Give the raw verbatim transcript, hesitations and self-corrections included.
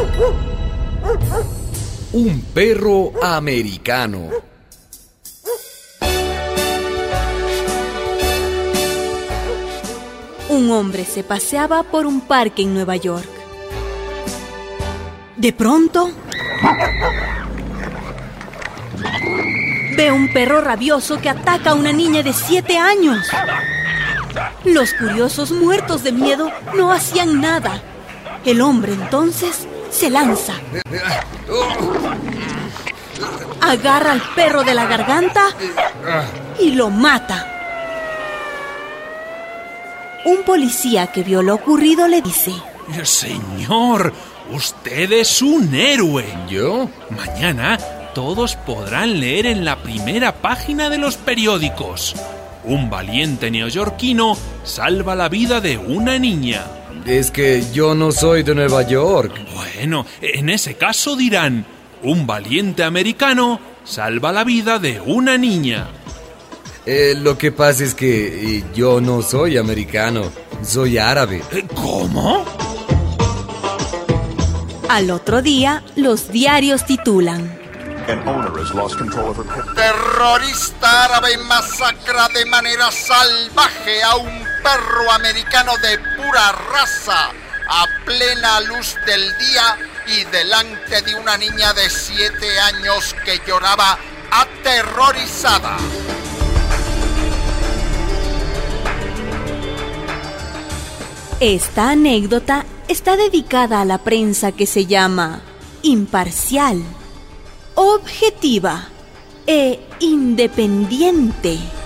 Un perro americano. Un hombre se paseaba por un parque en Nueva York. De pronto, ve un perro rabioso que ataca a una niña de siete años. Los curiosos, muertos de miedo, no hacían nada. El hombre entonces se lanza. Agarra al perro de la garganta y lo mata. Un policía que vio lo ocurrido le dice: Señor, usted es un héroe. ¿Yo? Mañana todos podrán leer en la primera página de los periódicos: un valiente neoyorquino salva la vida de una niña. Es que yo no soy de Nueva York. Bueno, en ese caso dirán: un valiente americano salva la vida de una niña. Eh, lo que pasa es que eh, yo no soy americano, soy árabe. ¿Cómo? Al otro día, los diarios titulan: Terrorista árabe masacra de manera salvaje a un perro americano de pura raza a plena luz del día y delante de una niña de siete años que lloraba aterrorizada. Esta anécdota está dedicada a la prensa que se llama imparcial, objetiva e independiente.